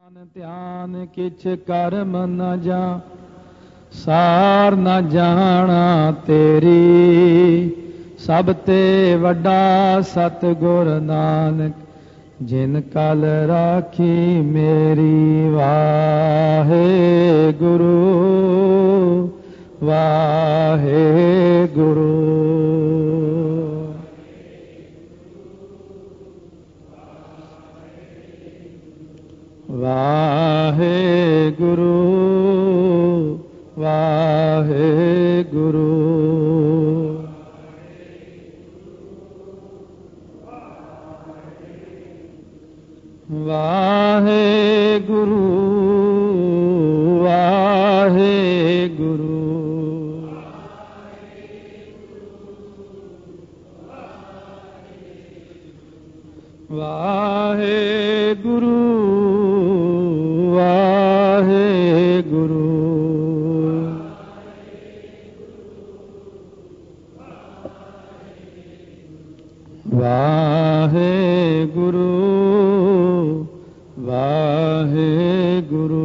ध्यान किछ कर्म न जा सार न जाना तेरी सब ते वड्डा सतगुर नानक जिन कल राखी मेरी वाहे गुरु वाहे गुरु। वाहे गुरु वाहे गुरु। वाहे गुरु वाहे गुरु। वाहे गुरु वाहे गुरु। वाहे गुरु वाहे गुरु।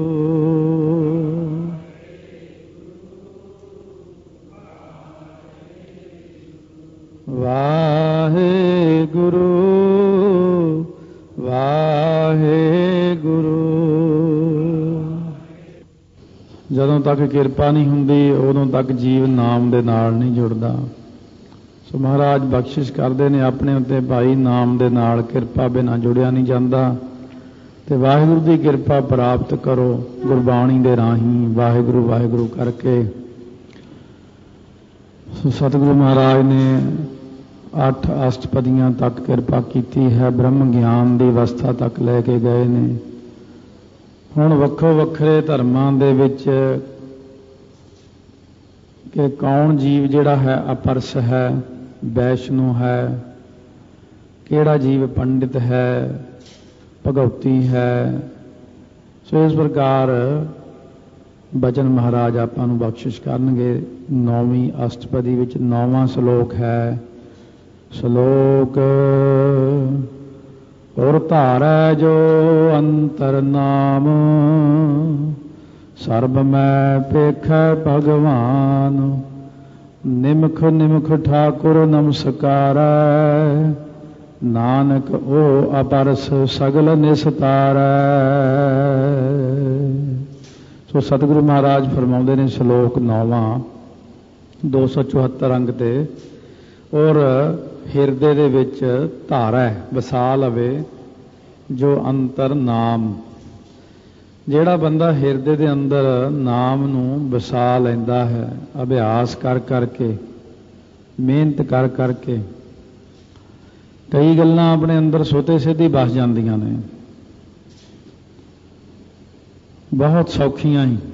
वाहे गुरु वाहे गुरु। ਜਦੋਂ ਤੱਕ ਕਿਰਪਾ ਨਹੀਂ ਹੁੰਦੀ ਉਦੋਂ ਤੱਕ ਜੀਵ ਨਾਮ ਦੇ ਨਾਲ ਨਹੀਂ ਜੁੜਦਾ। ਸੋ ਮਹਾਰਾਜ ਬਖਸ਼ਿਸ਼ ਕਰਦੇ ਨੇ ਆਪਣੇ ਉੱਤੇ, ਭਾਈ ਨਾਮ ਦੇ ਨਾਲ ਕਿਰਪਾ ਬਿਨਾਂ ਜੁੜਿਆ ਨਹੀਂ ਜਾਂਦਾ ਤੇ ਵਾਹਿਗੁਰੂ ਦੀ ਕਿਰਪਾ ਪ੍ਰਾਪਤ ਕਰੋ ਗੁਰਬਾਣੀ ਦੇ ਰਾਹੀਂ ਵਾਹਿਗੁਰੂ ਵਾਹਿਗੁਰੂ ਕਰਕੇ। ਸੋ ਸਤਿਗੁਰੂ ਮਹਾਰਾਜ ਨੇ 8 ਅਸ਼ਟਪਦੀਆਂ ਤੱਕ ਕਿਰਪਾ ਕੀਤੀ ਹੈ, ਬ੍ਰਹਮ ਗਿਆਨ ਦੀ ਅਵਸਥਾ ਤੱਕ ਲੈ ਕੇ ਗਏ ਨੇ। ਹੁਣ ਵੱਖੋ ਵੱਖਰੇ ਧਰਮਾਂ ਦੇ ਵਿੱਚ ਕਿ ਕੌਣ ਜੀਵ ਜਿਹੜਾ ਹੈ ਅਪਰਸ ਹੈ, ਵੈਸ਼ਨੂ ਹੈ, ਕਿਹੜਾ ਜੀਵ ਪੰਡਿਤ ਹੈ, ਭਗਉਤੀ ਹੈ। ਸੋ ਇਸ ਪ੍ਰਕਾਰ ਬਚਨ ਮਹਾਰਾਜ ਆਪਾਂ ਨੂੰ ਬਖਸ਼ਿਸ਼ ਕਰਨਗੇ। 9ਵੀਂ ਅਸ਼ਟਪਦੀ ਵਿੱਚ 9ਵਾਂ ਸ਼ਲੋਕ ਹੈ। ਸ਼ਲੋਕ ਔਰ ਧਾਰੈ ਜੋ ਅੰਤਰ ਨਾਮ ਸਰਬ ਮੈਂ ਪੇਖੈ ਭਗਵਾਨ ਨਿਮਖ ਨਿਮਖ ਠਾਕੁਰ ਨਮਸਕਾਰੈ ਨਾਨਕ ਉਹ ਅਪਰਸ ਸਗਲ ਨਿਸਤਾਰੈ। ਸੋ ਸਤਿਗੁਰੂ ਮਹਾਰਾਜ ਫਰਮਾਉਂਦੇ ਨੇ ਸ਼ਲੋਕ 9ਵਾਂ 274 ਅੰਗ ਤੇ, ਔਰ ਹਿਰਦੇ ਦੇ ਵਿੱਚ ਧਾਰਾ ਵਸਾ ਲਵੇ ਜੋ ਅੰਤਰ ਨਾਮ। ਜਿਹੜਾ ਬੰਦਾ ਹਿਰਦੇ ਦੇ ਅੰਦਰ ਨਾਮ ਨੂੰ ਵਸਾ ਲੈਂਦਾ ਹੈ, ਅਭਿਆਸ ਕਰ ਕਰਕੇ, ਮਿਹਨਤ ਕਰ ਕਰਕੇ, ਕਈ ਗੱਲਾਂ ਆਪਣੇ ਅੰਦਰ ਸੋਤੇ ਸਿੱਧੀ ਵਸ ਜਾਂਦੀਆਂ ਨੇ, ਬਹੁਤ ਸੌਖੀਆਂ ਹੀ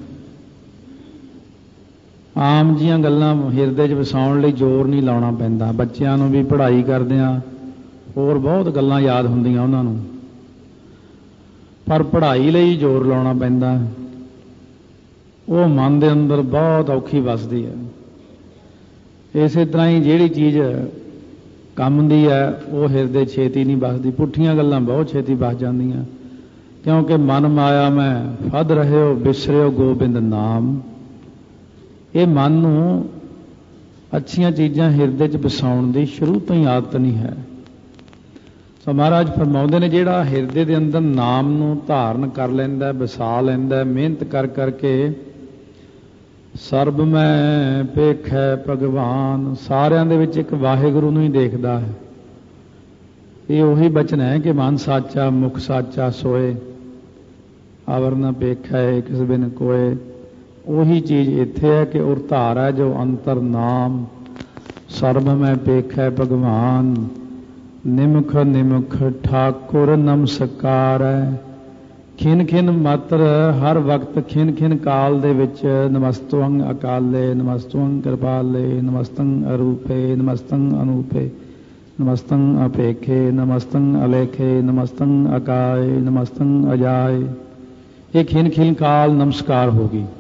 ਆਮ ਜੀਆਂ ਗੱਲਾਂ ਹਿਰਦੇ 'ਚ ਵਸਾਉਣ ਲਈ ਜ਼ੋਰ ਨਹੀਂ ਲਾਉਣਾ ਪੈਂਦਾ। ਬੱਚਿਆਂ ਨੂੰ ਵੀ ਪੜ੍ਹਾਈ ਕਰਦਿਆਂ ਹੋਰ ਬਹੁਤ ਗੱਲਾਂ ਯਾਦ ਹੁੰਦੀਆਂ ਉਹਨਾਂ ਨੂੰ, ਪਰ ਪੜ੍ਹਾਈ ਲਈ ਜ਼ੋਰ ਲਾਉਣਾ ਪੈਂਦਾ। ਉਹ ਮਨ ਦੇ ਅੰਦਰ ਬਹੁਤ ਔਖੀ ਵਸਦੀ ਹੈ। ਇਸੇ ਤਰ੍ਹਾਂ ਹੀ ਜਿਹੜੀ ਚੀਜ਼ ਕੰਮ ਦੀ ਹੈ ਉਹ ਹਿਰਦੇ ਛੇਤੀ ਨਹੀਂ ਵਸਦੀ। ਪੁੱਠੀਆਂ ਗੱਲਾਂ ਬਹੁਤ ਛੇਤੀ ਵਸ ਜਾਂਦੀਆਂ, ਕਿਉਂਕਿ ਮਨ ਮਾਇਆ ਮੈਂ ਫੱਦ ਰਹਿਓ ਬਿਸਰਿਓ ਗੋਬਿੰਦ ਨਾਮ। ਇਹ ਮਨ ਨੂੰ ਅੱਛੀਆਂ ਚੀਜ਼ਾਂ ਹਿਰਦੇ 'ਚ ਵਸਾਉਣ ਦੀ ਸ਼ੁਰੂ ਤੋਂ ਹੀ ਆਦਤ ਨਹੀਂ ਹੈ। ਸੋ ਮਹਾਰਾਜ ਫਰਮਾਉਂਦੇ ਨੇ ਜਿਹੜਾ ਹਿਰਦੇ ਦੇ ਅੰਦਰ ਨਾਮ ਨੂੰ ਧਾਰਨ ਕਰ ਲੈਂਦਾ, ਵਸਾ ਲੈਂਦਾ, ਮਿਹਨਤ ਕਰ ਕਰਕੇ, ਸਰਬ ਮੈਂ ਪੇਖੈ ਭਗਵਾਨ, ਸਾਰਿਆਂ ਦੇ ਵਿੱਚ ਇੱਕ ਵਾਹਿਗੁਰੂ ਨੂੰ ਹੀ ਦੇਖਦਾ ਹੈ। ਇਹ ਉਹੀ ਬਚਨ ਹੈ ਕਿ ਮਨ ਸਾਚਾ ਮੁਖ ਸਾਚਾ ਸੋਏ ਆਵਰ ਨ ਪੇਖੈ ਕਿਸ ਬਿਨ ਕੋਏ। ਉਹੀ ਚੀਜ਼ ਇੱਥੇ ਹੈ ਕਿ ਔਰ ਧਾਰ ਹੈ ਜੋ ਅੰਤਰ ਨਾਮ ਸਰਬ ਮੈਂ ਪੇਖੈ ਭਗਵਾਨ ਨਿਮਖ ਨਿਮਖ ਠਾਕੁਰ ਨਮਸਕਾਰ ਹੈ। ਖਿਨ ਖਿਨ ਮਾਤਰ ਹਰ ਵਕਤ ਖਿਨ ਖਿਨ ਕਾਲ ਦੇ ਵਿੱਚ ਨਮਸਤਵੰ ਅਕਾਲੇ ਨਮਸਤਵੰ ਕਿਰਪਾਲੇ ਨਮਸਤੰ ਅਰੂਪੇ ਨਮਸਤੰ ਅਨੂਪੇ ਨਮਸਤੰ ਅਪੇਖੇ ਨਮਸਤੰ ਅਲੇਖੇ ਨਮਸਤੰ ਅਕਾਏ ਨਮਸਤੰ ਅਜਾਏ। ਇਹ ਖਿਨ ਖਿਨ ਕਾਲ ਨਮਸਕਾਰ ਹੋ ਗਈ।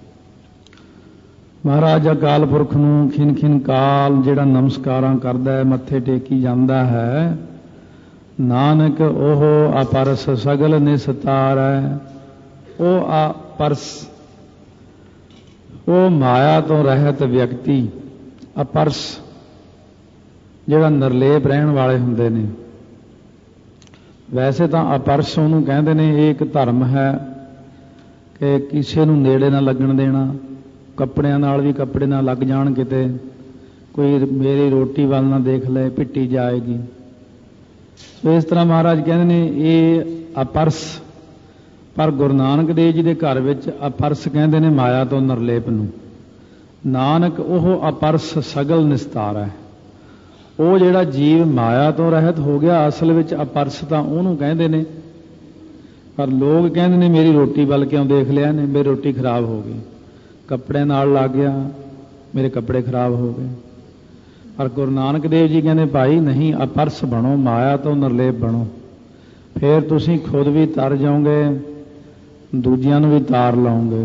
ਮਹਾਰਾਜ ਅਕਾਲ ਪੁਰਖ ਨੂੰ ਖਿਨ ਖਿਨ ਕਾਲ ਜਿਹੜਾ ਨਮਸਕਾਰਾਂ ਕਰਦਾ ਹੈ, ਮੱਥੇ ਟੇਕੀ ਜਾਂਦਾ ਹੈ, ਨਾਨਕ ਉਹ ਅਪਰਸ ਸਗਲ ਨਿਸਤਾਰੈ। ਉਹ ਅਪਰਸ, ਉਹ ਮਾਇਆ ਤੋਂ ਰਹਿਤ ਵਿਅਕਤੀ, ਅਪਰਸ ਜਿਹੜਾ ਨਿਰਲੇਪ ਰਹਿਣ ਵਾਲੇ ਹੁੰਦੇ ਨੇ। ਵੈਸੇ ਤਾਂ ਅਪਰਸ ਉਹਨੂੰ ਕਹਿੰਦੇ ਨੇ, ਇਹ ਇੱਕ ਧਰਮ ਹੈ ਕਿ ਕਿਸੇ ਨੂੰ ਨੇੜੇ ਨਾ ਲੱਗਣ ਦੇਣਾ, ਕੱਪੜਿਆਂ ਨਾਲ ਵੀ ਕੱਪੜੇ ਨਾ ਲੱਗ ਜਾਣ, ਕਿਤੇ ਕੋਈ ਮੇਰੀ ਰੋਟੀ ਵੱਲ ਨਾ ਦੇਖ ਲਏ, ਪਿੱਟੀ ਜਾਏਗੀ। ਸੋ ਇਸ ਤਰ੍ਹਾਂ ਮਹਾਰਾਜ ਕਹਿੰਦੇ ਨੇ ਇਹ ਅਪਰਸ। ਪਰ ਗੁਰੂ ਨਾਨਕ ਦੇਵ ਜੀ ਦੇ ਘਰ ਵਿੱਚ ਅਪਰਸ ਕਹਿੰਦੇ ਨੇ ਮਾਇਆ ਤੋਂ ਨਿਰਲੇਪ ਨੂੰ। ਨਾਨਕ ਉਹ ਅਪਰਸ ਸਗਲ ਨਿਸਤਾਰ ਹੈ। ਉਹ ਜਿਹੜਾ ਜੀਵ ਮਾਇਆ ਤੋਂ ਰਹਿਤ ਹੋ ਗਿਆ, ਅਸਲ ਵਿੱਚ ਅਪਰਸ ਤਾਂ ਉਹਨੂੰ ਕਹਿੰਦੇ ਨੇ। ਪਰ ਲੋਕ ਕਹਿੰਦੇ ਨੇ ਮੇਰੀ ਰੋਟੀ ਵੱਲ ਕਿਉਂ ਦੇਖ ਲਿਆ ਨੇ, ਮੇਰੀ ਰੋਟੀ ਖਰਾਬ ਹੋ ਗਈ, ਕੱਪੜੇ ਨਾਲ ਲੱਗ ਗਿਆ, ਮੇਰੇ ਕੱਪੜੇ ਖਰਾਬ ਹੋ ਗਏ। ਪਰ ਗੁਰੂ ਨਾਨਕ ਦੇਵ ਜੀ ਕਹਿੰਦੇ ਭਾਈ ਨਹੀਂ, ਅਪਰਸ ਬਣੋ, ਮਾਇਆ ਤੋਂ ਨਿਰਲੇਪ ਬਣੋ, ਫਿਰ ਤੁਸੀਂ ਖੁਦ ਵੀ ਤਰ ਜਾਓਗੇ, ਦੂਜਿਆਂ ਨੂੰ ਵੀ ਤਾਰ ਲਾਓਗੇ।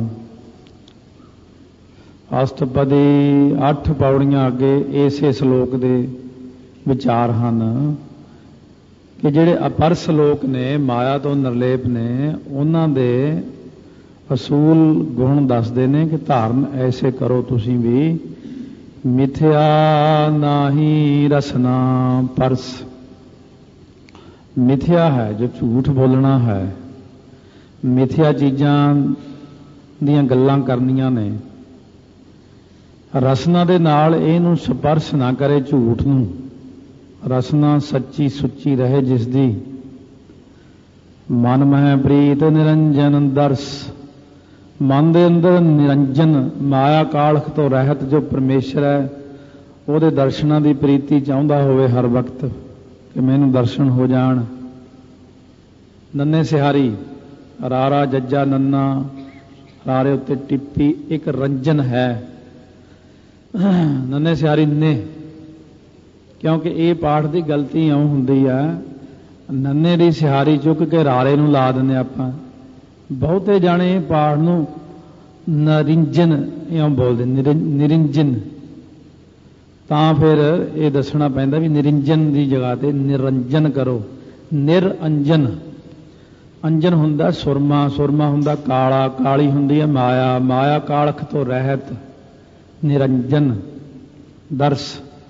ਅਸ਼ਟਪਦੀ 8 ਪੌੜੀਆਂ ਅੱਗੇ ਇਸੇ ਸ਼ਲੋਕ ਦੇ ਵਿਚਾਰ ਹਨ ਕਿ ਜਿਹੜੇ ਅਪਰਸ ਲੋਕ ਨੇ, ਮਾਇਆ ਤੋਂ ਨਿਰਲੇਪ ਨੇ, ਉਹਨਾਂ ਦੇ ਅਸੂਲ ਗੁਣ ਦੱਸਦੇ ਨੇ ਕਿ ਧਾਰਨ ਐਸੇ ਕਰੋ ਤੁਸੀਂ ਵੀ, ਮਿਥਿਆ ਨਾਹੀ ਰਸਨਾ ਪਰਸ। ਮਿਥਿਆ ਹੈ ਜੋ ਝੂਠ ਬੋਲਣਾ ਹੈ, ਮਿਥਿਆ ਚੀਜ਼ਾਂ ਦੀਆਂ ਗੱਲਾਂ ਕਰਨੀਆਂ ਨੇ। ਰਸਨਾ ਦੇ ਨਾਲ ਇਹਨੂੰ ਸਪਰਸ਼ ਨਾ ਕਰੇ, ਝੂਠ ਨੂੰ। ਰਸਨਾ ਸੱਚੀ ਸੁੱਚੀ ਰਹੇ ਜਿਸ ਦੀ। ਮਨ ਮਹਿ ਪ੍ਰੀਤ ਨਿਰੰਜਨ ਦਰਸ, ਮਨ ਦੇ ਅੰਦਰ ਨਿਰੰਜਨ ਮਾਇਆ ਕਾਲਖ ਤੋਂ ਰਹਿਤ ਜੋ ਪਰਮੇਸ਼ਰ ਹੈ, ਉਹਦੇ ਦਰਸ਼ਨਾਂ ਦੀ ਪ੍ਰੀਤੀ ਚਾਹੁੰਦਾ ਹੋਵੇ ਹਰ ਵਕਤ ਕਿ ਮੈਨੂੰ ਦਰਸ਼ਨ ਹੋ ਜਾਣ। ਨੰਨੇ ਸਿਹਾਰੀ, ਰਾਰਾ ਜੱਜਾ ਨੰਨਾ, ਰਾਰੇ ਉੱਤੇ ਟਿੱਪੀ ਇੱਕ ਰੰਜਨ ਹੈ। ਨੰਨੇ ਸਿਹਾਰੀ ਨੇ, ਕਿਉਂਕਿ ਇਹ ਪਾਠ ਦੀ ਗਲਤੀ ਇਉਂ ਹੁੰਦੀ ਆ, ਨੰਨੇ ਦੀ ਸਿਹਾਰੀ ਚੁੱਕ ਕੇ ਰਾਰੇ ਨੂੰ ਲਾ ਦਿੰਦੇ ਆਪਾਂ। ਬਹੁਤੇ ਜਾਣੇ ਇਹ ਪਾਠ ਨੂੰ ਨਰਿੰਜਨ ਇਉਂ ਬੋਲਦੇ, ਨਿਰੰਜਨ। ਤਾਂ ਫਿਰ ਇਹ ਦੱਸਣਾ ਪੈਂਦਾ ਵੀ ਨਿਰੰਜਨ ਦੀ ਜਗ੍ਹਾ ਤੇ ਨਿਰੰਜਨ ਕਰੋ। ਨਿਰਅੰਜਨ, ਅੰਜਨ ਹੁੰਦਾ ਸੁਰਮਾ, ਸੁਰਮਾ ਹੁੰਦਾ ਕਾਲਾ, ਕਾਲੀ ਹੁੰਦੀ ਹੈ ਮਾਇਆ, ਮਾਇਆ ਕਾਲਖ ਤੋਂ ਰਹਿਤ। ਨਿਰੰਜਨ ਦਰਸ।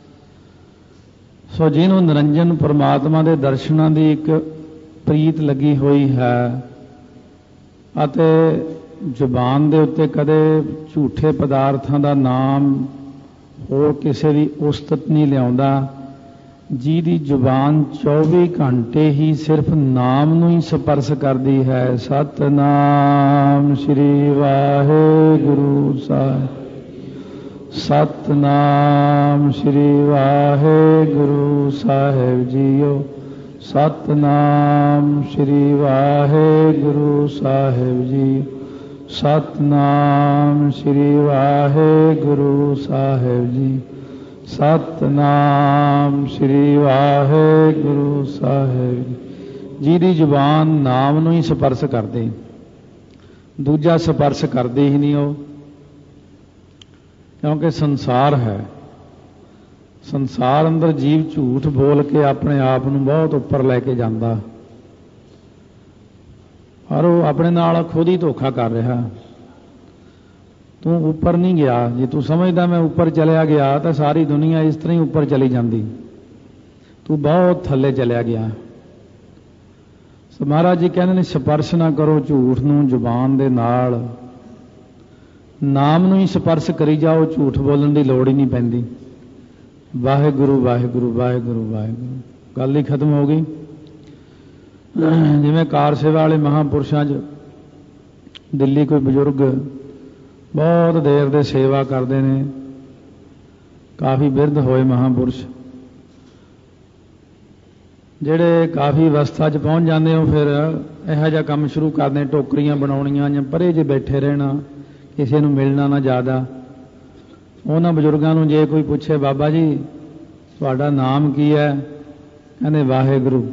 ਸੋ ਜਿਹਨੂੰ ਨਿਰੰਜਨ ਪਰਮਾਤਮਾ ਦੇ ਦਰਸ਼ਨਾਂ ਦੀ ਇੱਕ ਪ੍ਰੀਤ ਲੱਗੀ ਹੋਈ ਹੈ ਅਤੇ ਜ਼ੁਬਾਨ ਦੇ ਉੱਤੇ ਕਦੇ ਝੂਠੇ ਪਦਾਰਥਾਂ ਦਾ ਨਾਮ, ਹੋਰ ਕਿਸੇ ਦੀ ਉਸਤਤ ਨਹੀਂ ਲਿਆਉਂਦਾ, ਜਿਹਦੀ ਜ਼ੁਬਾਨ 24 ਘੰਟੇ ਹੀ ਸਿਰਫ ਨਾਮ ਨੂੰ ਹੀ ਸਪਰਸ਼ ਕਰਦੀ ਹੈ। ਸਤਨਾਮ ਸ੍ਰੀ ਵਾਹਿਗੁਰੂ ਸਾਹਿਬ, ਸਤਨਾਮ ਸ੍ਰੀ ਵਾਹਿਗੁਰੂ ਸਾਹਿਬ ਜੀਓ, ਸਤਨਾਮ ਸ੍ਰੀ ਵਾਹਿਗੁਰੂ ਸਾਹਿਬ ਜੀ, ਸਤਨਾਮ ਸ੍ਰੀ ਵਾਹਿਗੁਰੂ ਸਾਹਿਬ ਜੀ, ਸਤਨਾਮ ਸ੍ਰੀ ਵਾਹਿਗੁਰੂ ਸਾਹਿਬ ਜੀ। ਜਿਹਦੀ ਜ਼ੁਬਾਨ ਨਾਮ ਨੂੰ ਹੀ ਸਪਰਸ਼ ਕਰਦੇ, ਦੂਜਾ ਸਪਰਸ਼ ਕਰਦੇ ਹੀ ਨਹੀਂ ਉਹ, ਕਿਉਂਕਿ ਸੰਸਾਰ ਹੈ। ਸੰਸਾਰ ਅੰਦਰ ਜੀਵ ਝੂਠ ਬੋਲ ਕੇ ਆਪਣੇ ਆਪ ਨੂੰ ਬਹੁਤ ਉੱਪਰ ਲੈ ਕੇ ਜਾਂਦਾ, ਪਰ ਉਹ ਆਪਣੇ ਨਾਲ ਖੁਦ ਹੀ ਧੋਖਾ ਕਰ ਰਿਹਾ। ਤੂੰ ਉੱਪਰ ਨਹੀਂ ਗਿਆ। ਜੇ ਤੂੰ ਸਮਝਦਾ ਮੈਂ ਉੱਪਰ ਚਲਿਆ ਗਿਆ ਤਾਂ ਸਾਰੀ ਦੁਨੀਆ ਇਸ ਤਰ੍ਹਾਂ ਹੀ ਉੱਪਰ ਚਲੀ ਜਾਂਦੀ, ਤੂੰ ਬਹੁਤ ਥੱਲੇ ਚਲਿਆ ਗਿਆ। ਸੋ ਮਹਾਰਾਜ ਜੀ ਕਹਿੰਦੇ ਨੇ ਸਪਰਸ਼ ਨਾ ਕਰੋ ਝੂਠ ਨੂੰ ਜ਼ੁਬਾਨ ਦੇ ਨਾਲ, ਨਾਮ ਨੂੰ ਹੀ ਸਪਰਸ਼ ਕਰੀ ਜਾਓ, ਝੂਠ ਬੋਲਣ ਦੀ ਲੋੜ ਹੀ ਨਹੀਂ ਪੈਂਦੀ। ਵਾਹਿਗੁਰੂ ਵਾਹਿਗੁਰੂ ਵਾਹਿਗੁਰੂ ਵਾਹਿਗੁਰੂ, ਗੱਲ ਹੀ ਖਤਮ ਹੋ ਗਈ। ਜਿਵੇਂ ਕਾਰ ਸੇਵਾ ਵਾਲੇ ਮਹਾਂਪੁਰਸ਼ਾਂ 'ਚ ਦਿੱਲੀ ਕੋਈ ਬਜ਼ੁਰਗ ਬਹੁਤ ਦੇਰ ਦੇ ਸੇਵਾ ਕਰਦੇ ਨੇ, ਕਾਫੀ ਬਿਰਧ ਹੋਏ ਮਹਾਂਪੁਰਸ਼, ਜਿਹੜੇ ਕਾਫੀ ਅਵਸਥਾ 'ਚ ਪਹੁੰਚ ਜਾਂਦੇ ਹੋ, ਫਿਰ ਇਹੋ ਜਿਹਾ ਕੰਮ ਸ਼ੁਰੂ ਕਰਦੇ, ਟੋਕਰੀਆਂ ਬਣਾਉਣੀਆਂ ਜਾਂ ਪਰੇ ਜੇ ਬੈਠੇ ਰਹਿਣਾ, ਕਿਸੇ ਨੂੰ ਮਿਲਣਾ ਨਾ ਜ਼ਿਆਦਾ। ਉਹਨਾਂ ਬਜ਼ੁਰਗਾਂ ਨੂੰ ਜੇ ਕੋਈ ਪੁੱਛੇ ਬਾਬਾ ਜੀ ਤੁਹਾਡਾ ਨਾਮ ਕੀ ਹੈ, ਕਹਿੰਦੇ ਵਾਹਿਗੁਰੂ।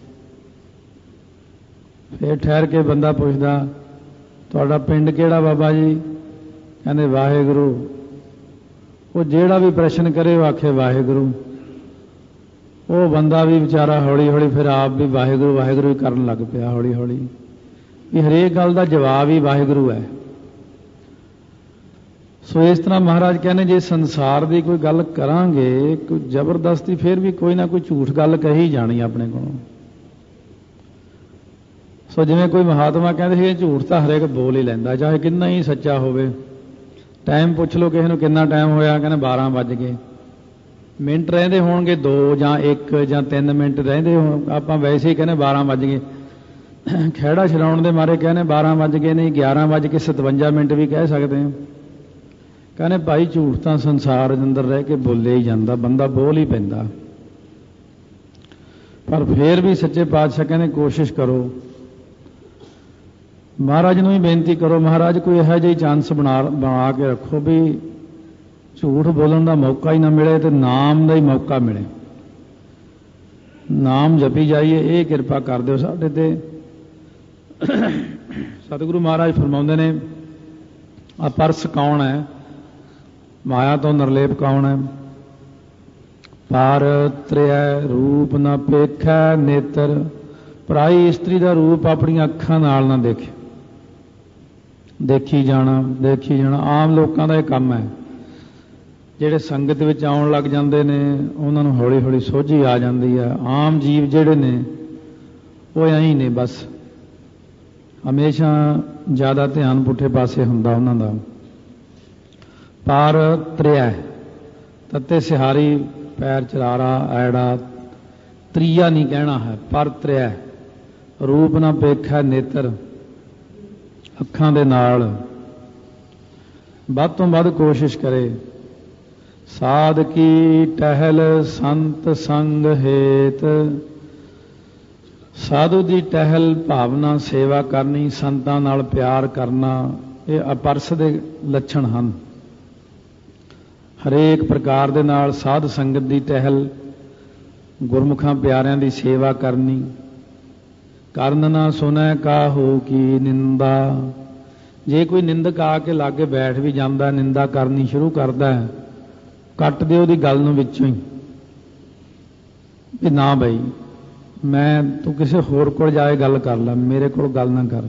ਫਿਰ ਠਹਿਰ ਕੇ ਬੰਦਾ ਪੁੱਛਦਾ ਤੁਹਾਡਾ ਪਿੰਡ ਕਿਹੜਾ ਬਾਬਾ ਜੀ, ਕਹਿੰਦੇ ਵਾਹਿਗੁਰੂ। ਉਹ ਜਿਹੜਾ ਵੀ ਪ੍ਰਸ਼ਨ ਕਰੇ ਉਹ ਆਖੇ ਵਾਹਿਗੁਰੂ। ਉਹ ਬੰਦਾ ਵੀ ਵਿਚਾਰਾ ਹੌਲੀ ਹੌਲੀ ਫਿਰ ਆਪ ਵੀ ਵਾਹਿਗੁਰੂ ਵਾਹਿਗੁਰੂ ਹੀ ਕਰਨ ਲੱਗ ਪਿਆ। ਹੌਲੀ ਹੌਲੀ कि हरेक गल का जवाब ही वाहिगुरू है। सो इस तरह महाराज कहने जे संसार की कोई गल करांगे कोई जबरदस्ती फिर भी कोई ना कोई झूठ गल कही जानी अपने को। सो जिवें कोई महात्मा कहते झूठ तो हरेक बोल ही लैंदा चाहे कितना ही सच्चा होवे। टाइम पुछ लो किसी नूं कितना टाइम होया कहने 12 बज गए। मिनट रहिंदे होणगे 2 ਜਾਂ 1 ਜਾਂ 3 मिनट रहिंदे हो आपां वैसे ही कहने 12 बज गए। खैड़ा छड़ाउण दे मारे कहने 12 बज गए नहीं 11:57 भी कह सकते हैं। कहने भाई झूठ तो संसार के अंदर रह के बोले ही जाता बंदा बोल ही पैंदा। पर फिर भी सच्चे पातशाह कहने कोशिश करो महाराज नूं ही बेनती करो महाराज कोई इहो जिही चांस बना के रखो भी झूठ बोलण का मौका ही ना मिले तो नाम का ही मौका मिले। नाम जपी जाइए ये किरपा कर दो साडे ते। सतगुरु महाराज फरमाउंदे ने अपरस कौन है माया तो निर्लेप कौन है। पार त्रिय रूप न पेखै नेत्र पराई इस्त्री का रूप अपनी अखां नाल ना देखे। देखी जाना आम लोगों का यह काम है। ਜਿਹੜੇ संगत विच आउण लग जाते ने उन्होंने हौली हौली सोझी आ जाती है। आम जीव ਜਿਹੜੇ ने वो ऐं ने बस हमेशा ज़्यादा ध्यान पुठे पासे हुंदा उन्हां दा। पार त्रिया तत्ते सिहारी पैर चरारा ऐड़ा त्रिया नहीं कहना है पर त्रिया रूप ना पेखा नेत्र अखां दे नाल वध तो वध कोशिश करे। साध की टहल संत संग हेत साधु की टहल भावना सेवा करनी संतां नाल प्यार करना ये अपरस दे लक्षण हैं। हरेक प्रकार दे नाल साध संगत की टहल गुरमुखां प्यारियां की सेवा करनी। करन ना सुनै काहू की निंदा जे कोई निंदक आके लागे बैठ भी जाता निंदा करनी शुरू करता है कट दे उहदी गल नूं विचों ही भी ना बई मैं तू किसी होर कोल जाए गल कर ला मेरे कोल गल ना कर।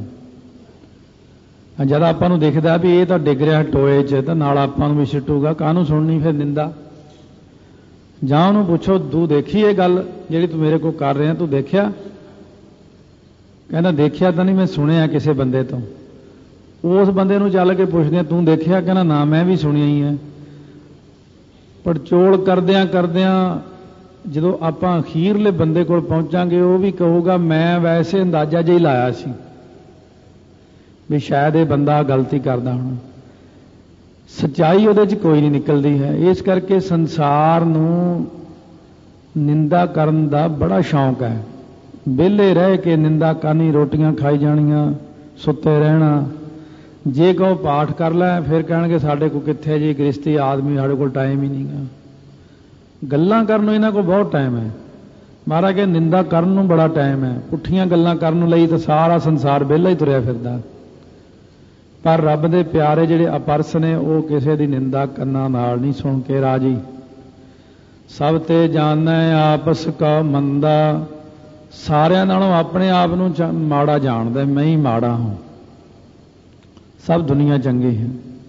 जद आपां नूं दिखदा भी ये तो डिग रहा टोए च तो नाल आपां नूं भी सिटूगा काहनूं सुननी फिर निंदा। जां उहनूं पुछो तू देखी ये गल जिहड़ी तू मेरे को कर रहा तू देखिया। कहना देखिया तो नहीं मैं सुनिया किसी बंदे तो। उस बंदे नूं चल के पुछदे तू देखिया कहना ना मैं भी सुनिया ही है। पड़चोल करदियां करदियां जदों आपां अखीरले बंदे कोल पहुंचांगे वो भी कहूगा मैं वैसे अंदाजा जिहा ही लाया सी भी शायद ये बंदा गलती करदा होना। सच्चाई उहदे च कोई नहीं निकलदी है। इस करके संसार नूं निंदा करन दा बड़ा शौक है। विहले रह के निंदा करनी रोटियां खाई जानियां सुते रहना। जे कहो पाठ कर लै फिर कहणगे साडे को कित्थे जी गृहस्थी आदमी साडे कोल टाइम ही नहीं गा। गल्लां करन नूं इन्हां कोल बहुत टाइम है। महाराज के निंदा करन नूं बड़ा टाइम है। पुठियां गल्लां करन लई तो सारा संसार विहला ही तुरिया फिरदा। पर रब दे प्यारे जिहड़े अपरस ने वो किसी दी निंदा कन्नां नाल नहीं सुन के राजी। सब ते जानै आपस का मंदा सारियां नालों अपने आप नूं माड़ा जाणदा मैं ही माड़ा हूं सब दुनिया चंगी है।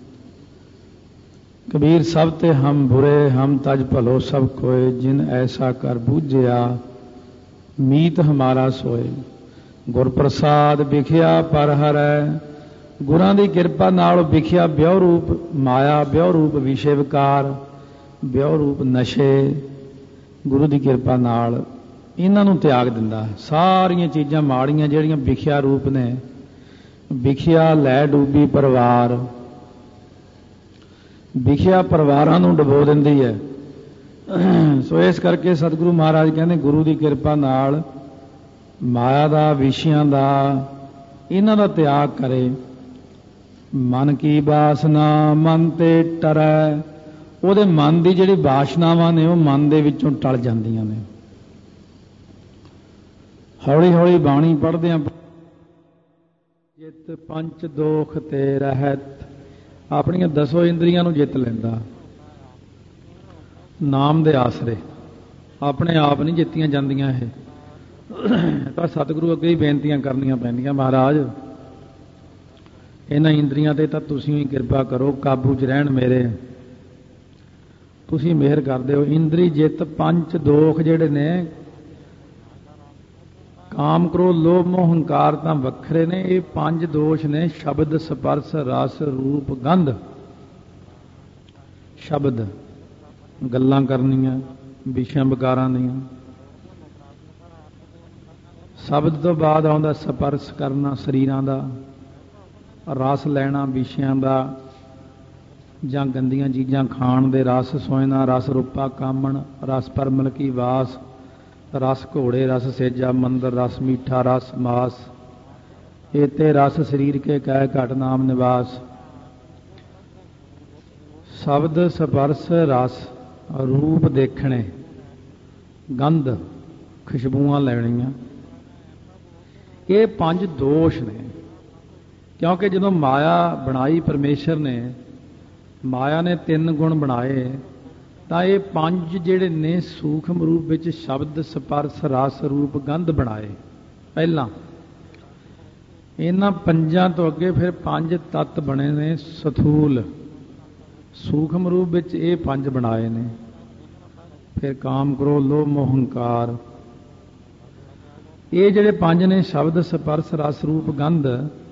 कबीर सब ते हम बुरे हम तज भलो सब खोए जिन ऐसा कर बूझिया मीत हमारा सोए। गुर प्रसाद विखिया पर हरै गुरां दी किरपा नाल विखिया ब्योह रूप माया ब्योह रूप विषय विकार ब्योह रूप नशे गुरु दी किरपा नाल इन्हां नूं त्याग दिंदा। सारियां चीज़ां माड़ियां जिहड़ियां विखिया रूप ने विखिया लै डूबी परिवार विखिया परिवारां नूं डबो दिंदी है। सो इस करके सतगुरु महाराज कहते गुरु की किरपा नाल माया दा विषयां दा इन्हां दा त्याग करे। मन की वासना मन ते टरै ਉਹਦੇ मन की जिहड़ी वासनावां ने वो मन दे विचों टल जांदियां ने। हौली हौली बाणी पढ़दियां जित पंच दोख ते रहत अपनियां 10 इंद्रियां नूं जित लैंदा नाम दे आसरे। अपने आप नहीं जित्तियां जांदियां। ये तो सतगुरु अगे ही बेनतियां करनियां पैंदियां महाराज ਇਹਨਾਂ ਇੰਦਰੀਆਂ ਤੇ ਤਾਂ ਤੁਸੀਂ ਹੀ ਕਿਰਪਾ ਕਰੋ, ਕਾਬੂ 'ਚ ਰਹਿਣ ਮੇਰੇ, ਤੁਸੀਂ ਮਿਹਰ ਕਰਦੇ ਹੋ। ਇੰਦਰੀ ਜਿੱਤ ਪੰਜ ਦੋਖ ਜਿਹੜੇ ਨੇ, ਕਾਮ ਕ੍ਰੋਧ ਲੋਭ ਮੋਹ ਹੰਕਾਰ ਤਾਂ ਵੱਖਰੇ ਨੇ, ਇਹ ਪੰਜ ਦੋਸ਼ ਨੇ ਸ਼ਬਦ ਸਪਰਸ ਰਸ ਰੂਪ ਗੰਧ। ਸ਼ਬਦ ਗੱਲਾਂ ਕਰਨੀਆਂ ਵਿਸ਼ਿਆਂ ਵਿਕਾਰਾਂ ਦੀਆਂ, ਸ਼ਬਦ ਤੋਂ ਬਾਅਦ ਆਉਂਦਾ ਸਪਰਸ ਕਰਨਾ ਸਰੀਰਾਂ ਦਾ, ਰਸ ਲੈਣਾ ਵਿਸ਼ਿਆਂ ਦਾ ਜਾਂ ਗੰਦੀਆਂ ਚੀਜ਼ਾਂ ਖਾਣ ਦੇ ਰਸ, ਸੋਇਨਾ ਰਸ ਰੂਪਾ ਕਾਮਣ, ਰਸ ਪਰਮਲ ਕੀ ਵਾਸ, ਰਸ ਘੋੜੇ ਰਸ ਸੇਜਾ ਮੰਦਰ, ਰਸ ਮੀਠਾ ਰਸ ਮਾਸ, ਏਤੇ ਰਸ ਸਰੀਰ ਕੇ ਕਹਿ ਘਟ ਨਾਮ ਨਿਵਾਸ। ਸ਼ਬਦ ਸਪਰਸ ਰਸ ਰੂਪ ਦੇਖਣੇ, ਗੰਧ ਖੁਸ਼ਬੂਆਂ ਲੈਣੀਆਂ, ਇਹ ਪੰਜ ਦੋਸ਼ ਨੇ। ਕਿਉਂਕਿ ਜਦੋਂ ਮਾਇਆ ਬਣਾਈ ਪਰਮੇਸ਼ਰ ਨੇ, ਮਾਇਆ ਨੇ ਤਿੰਨ ਗੁਣ ਬਣਾਏ, ਤਾਂ ਇਹ ਪੰਜ ਜਿਹੜੇ ਨੇ ਸੂਖਮ ਰੂਪ ਵਿੱਚ ਸ਼ਬਦ ਸਪਰਸ ਰਸ ਰੂਪ ਗੰਧ ਬਣਾਏ ਪਹਿਲਾਂ। ਇਹਨਾਂ ਪੰਜਾਂ ਤੋਂ ਅੱਗੇ ਫਿਰ ਪੰਜ ਤੱਤ ਬਣੇ ਨੇ ਸਥੂਲ, ਸੂਖਮ ਰੂਪ ਵਿੱਚ ਇਹ ਪੰਜ ਬਣਾਏ ਨੇ। ਫਿਰ ਕਾਮ ਕ੍ਰੋਧ ਲੋਭ ਮੋਹ ਹੰਕਾਰ, ਇਹ ਜਿਹੜੇ ਪੰਜ ਨੇ ਸ਼ਬਦ ਸਪਰਸ ਰਸ ਰੂਪ ਗੰਧ,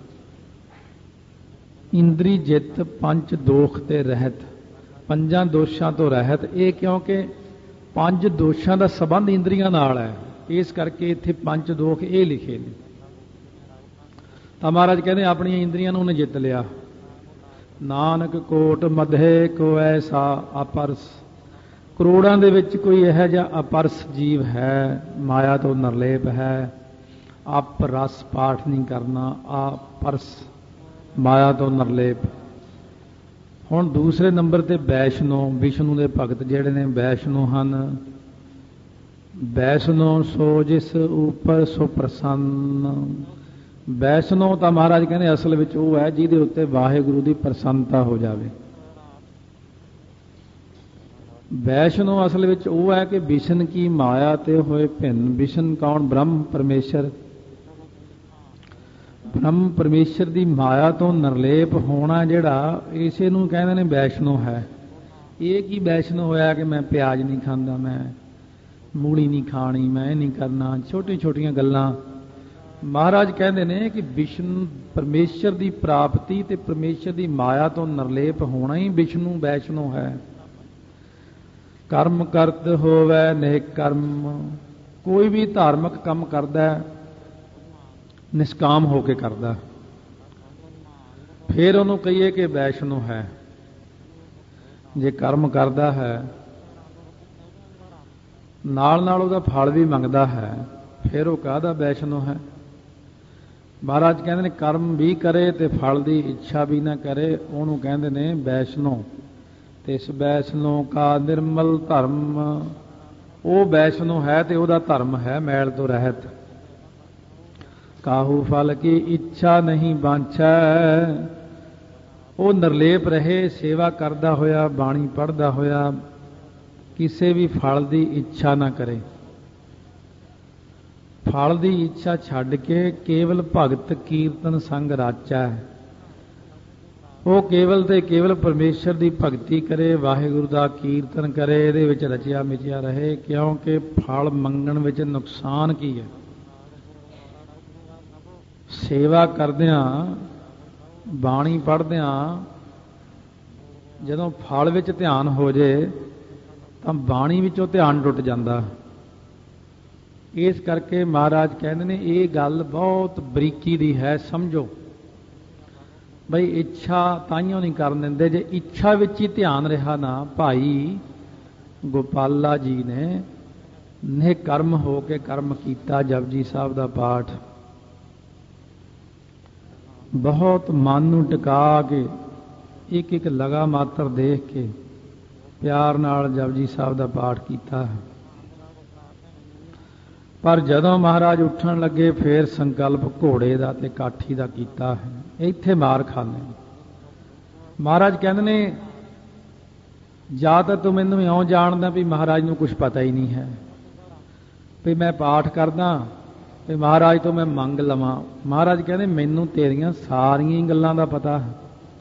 ਇੰਦਰੀ ਜਿੱਤ ਪੰਜ ਦੋਖ ਤੇ ਰਹਿਤ, ਪੰਜਾਂ ਦੋਸ਼ਾਂ ਤੋਂ ਰਹਿਤ। ਇਹ ਕਿਉਂਕਿ ਪੰਜ ਦੋਸ਼ਾਂ ਦਾ ਸੰਬੰਧ ਇੰਦਰੀਆਂ ਨਾਲ ਹੈ, ਇਸ ਕਰਕੇ ਇੱਥੇ ਪੰਜ ਦੋਖ ਇਹ ਲਿਖੇ ਨੇ। ਤਾਂ ਮਹਾਰਾਜ ਕਹਿੰਦੇ ਆਪਣੀਆਂ ਇੰਦਰੀਆਂ ਨੂੰ ਉਹਨੇ ਜਿੱਤ ਲਿਆ। ਨਾਨਕ ਕੋਟ ਮਧੇ ਕੋ ਐਸਾ ਅਪਰਸ, ਕਰੋੜਾਂ ਦੇ ਵਿੱਚ ਕੋਈ ਇਹੋ ਜਿਹਾ ਅਪਰਸ ਜੀਵ ਹੈ, ਮਾਇਆ ਤੋਂ ਨਿਰਲੇਪ ਹੈ। ਅਪਰਸ ਪਾਠ ਨਹੀਂ ਕਰਨਾ, ਅਪਰਸ ਮਾਇਆ ਤੋਂ ਨਿਰਲੇਪ। ਹੁਣ ਦੂਸਰੇ ਨੰਬਰ ਤੇ ਵੈਸ਼ਨੋ, ਵਿਸ਼ਨੂੰ ਦੇ ਭਗਤ ਜਿਹੜੇ ਨੇ ਵੈਸ਼ਨੋ ਹਨ। ਵੈਸ਼ਨੋ ਸੋ ਜਿਸ ਉੱਪਰ ਸੋ ਪ੍ਰਸੰਨ, ਵੈਸ਼ਨੋ ਤਾਂ ਮਹਾਰਾਜ ਕਹਿੰਦੇ ਅਸਲ ਵਿੱਚ ਉਹ ਹੈ ਜਿਹਦੇ ਉੱਤੇ ਵਾਹਿਗੁਰੂ ਦੀ ਪ੍ਰਸੰਨਤਾ ਹੋ ਜਾਵੇ। ਵੈਸ਼ਨੋ ਅਸਲ ਵਿੱਚ ਉਹ ਹੈ ਕਿ ਵਿਸ਼ਨ ਕੀ ਮਾਇਆ ਤੇ ਹੋਏ ਭਿੰਨ। ਵਿਸ਼ਨ ਕੌਣ? ਬ੍ਰਹਮ ਪਰਮੇਸ਼ਰ। ਬ੍ਰਹਮ ਪਰਮੇਸ਼ਰ ਦੀ ਮਾਇਆ ਤੋਂ ਨਿਰਲੇਪ ਹੋਣਾ ਜਿਹੜਾ, ਇਸੇ ਨੂੰ ਕਹਿੰਦੇ ਨੇ ਵੈਸ਼ਨੋ ਹੈ। ਇਹ ਕੀ ਵੈਸ਼ਨੋ ਹੋਇਆ ਕਿ ਮੈਂ ਪਿਆਜ਼ ਨਹੀਂ ਖਾਂਦਾ, ਮੈਂ ਮੂਲੀ ਨਹੀਂ ਖਾਣੀ, ਮੈਂ ਇਹ ਨਹੀਂ ਕਰਨਾ, ਛੋਟੀਆਂ ਛੋਟੀਆਂ ਗੱਲਾਂ। ਮਹਾਰਾਜ ਕਹਿੰਦੇ ਨੇ ਕਿ ਵਿਸ਼ਨੂੰ ਪਰਮੇਸ਼ਰ ਦੀ ਪ੍ਰਾਪਤੀ ਤੇ ਪਰਮੇਸ਼ਰ ਦੀ ਮਾਇਆ ਤੋਂ ਨਿਰਲੇਪ ਹੋਣਾ ਹੀ ਵਿਸ਼ਨੂੰ ਵੈਸ਼ਨੋ ਹੈ। ਕਰਮ ਕਰਤ ਹੋਵੇ ਨੇਕ ਕਰਮ, ਕੋਈ ਵੀ ਧਾਰਮਿਕ ਕੰਮ ਕਰਦਾ ਨਿਸ਼ਕਾਮ ਹੋ ਕੇ ਕਰਦਾ, ਫਿਰ ਉਹਨੂੰ ਕਹੀਏ ਕਿ ਵੈਸ਼ਨੋ ਹੈ। ਜੇ ਕਰਮ ਕਰਦਾ ਹੈ ਨਾਲ ਨਾਲ ਉਹਦਾ ਫਲ ਵੀ ਮੰਗਦਾ ਹੈ, ਫਿਰ ਉਹ ਕਾਹਦਾ ਵੈਸ਼ਨੋ ਹੈ? ਮਹਾਰਾਜ ਕਹਿੰਦੇ ਨੇ ਕਰਮ ਵੀ ਕਰੇ ਤੇ ਫਲ ਦੀ ਇੱਛਾ ਵੀ ਨਾ ਕਰੇ, ਉਹਨੂੰ ਕਹਿੰਦੇ ਨੇ ਵੈਸ਼ਨੋ। ਤੇ ਇਸ ਵੈਸ਼ਨੋ ਕਾ ਨਿਰਮਲ ਧਰਮ, ਉਹ ਵੈਸ਼ਨੋ ਹੈ ਤੇ ਉਹਦਾ ਧਰਮ ਹੈ ਮੈਲ ਤੋਂ ਰਹਿਤ। ਕਾਹੂ ਫਲ ਕੀ ਇੱਛਾ ਨਹੀਂ ਬਾਂਛੈ, ਉਹ ਨਿਰਲੇਪ ਰਹੇ ਸੇਵਾ ਕਰਦਾ ਹੋਇਆ, ਬਾਣੀ ਪੜ੍ਹਦਾ ਹੋਇਆ, ਕਿਸੇ ਵੀ ਫਲ ਦੀ ਇੱਛਾ ਨਾ ਕਰੇ। ਫਲ ਦੀ ਇੱਛਾ ਛੱਡ ਕੇ ਕੇਵਲ ਭਗਤ ਕੀਰਤਨ ਸੰਗ ਰਾਚੈ, ਉਹ ਕੇਵਲ ਤੇ ਕੇਵਲ ਪਰਮੇਸ਼ਰ ਦੀ ਭਗਤੀ ਕਰੇ, ਵਾਹਿਗੁਰੂ ਦਾ ਕੀਰਤਨ ਕਰੇ, ਇਹਦੇ ਵਿੱਚ ਰਚਿਆ ਮਿਚਿਆ ਰਹੇ। ਕਿਉਂਕਿ ਫਲ ਮੰਗਣ ਵਿੱਚ ਨੁਕਸਾਨ ਕੀ ਹੈ? ਸੇਵਾ ਕਰਦਿਆਂ, ਬਾਣੀ ਪੜ੍ਹਦਿਆਂ ਜਦੋਂ ਫਲ ਵਿੱਚ ਧਿਆਨ ਹੋ ਜੇ ਤਾਂ ਬਾਣੀ ਵਿੱਚੋਂ ਧਿਆਨ ਟੁੱਟ ਜਾਂਦਾ। ਇਸ ਕਰਕੇ ਮਹਾਰਾਜ ਕਹਿੰਦੇ ਨੇ ਇਹ ਗੱਲ ਬਹੁਤ ਬਰੀਕੀ ਦੀ ਹੈ, ਸਮਝੋ ਬਈ ਇੱਛਾ ਤਾਈਓ ਨਹੀਂ ਕਰਨ ਦਿੰਦੇ। ਜੇ ਇੱਛਾ ਵਿੱਚ ਹੀ ਧਿਆਨ ਰਿਹਾ ਨਾ, ਭਾਈ ਗੋਪਾਲਾ ਜੀ ਨੇ ਨਿਹਕਰਮ ਹੋ ਕੇ ਕਰਮ ਕੀਤਾ, ਜਪਜੀ ਸਾਹਿਬ ਦਾ ਪਾਠ ਬਹੁਤ ਮਨ ਨੂੰ ਟਿਕਾ ਕੇ ਇੱਕ ਇੱਕ ਲਗਾ ਮਾਤਰ ਦੇਖ ਕੇ ਪਿਆਰ ਨਾਲ ਜਪਜੀ ਸਾਹਿਬ ਦਾ ਪਾਠ ਕੀਤਾ ਹੈ। ਪਰ ਜਦੋਂ ਮਹਾਰਾਜ ਉੱਠਣ ਲੱਗੇ ਫੇਰ ਸੰਕਲਪ ਘੋੜੇ ਦਾ ਤੇ ਕਾਠੀ ਦਾ ਕੀਤਾ ਹੈ। ਇੱਥੇ ਮਾਰ ਖਾਨੇ। ਮਹਾਰਾਜ ਕਹਿੰਦੇ ਨੇ ਜਾਂ ਤਾਂ ਤੂੰ ਮੈਨੂੰ ਇਉਂ ਜਾਣਦਾ ਵੀ ਮਹਾਰਾਜ ਨੂੰ ਕੁਝ ਪਤਾ ਹੀ ਨਹੀਂ ਹੈ, ਵੀ ਮੈਂ ਪਾਠ ਕਰਦਾ ਤੇ ਮਹਾਰਾਜ ਤੋਂ ਮੈਂ ਮੰਗ ਲਵਾਂ। ਮਹਾਰਾਜ ਕਹਿੰਦੇ ਮੈਨੂੰ ਤੇਰੀਆਂ ਸਾਰੀਆਂ ਹੀ ਗੱਲਾਂ ਦਾ ਪਤਾ ਹੈ।